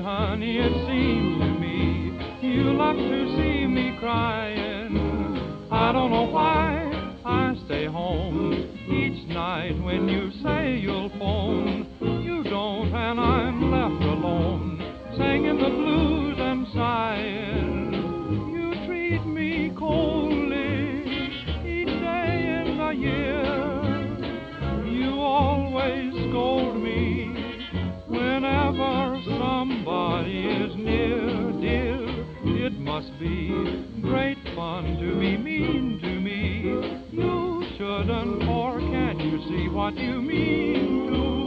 honey, it seems to me you love to see me crying. I don't know why I stay home each night when you say you'll phone. You don't, and I'm left alone, singing the blues and sighing. You treat me coldly each day in the year. You always scold me whenever somebody is near, dear. It must be great fun to be mean to me. You shouldn't, or can't you see what you mean to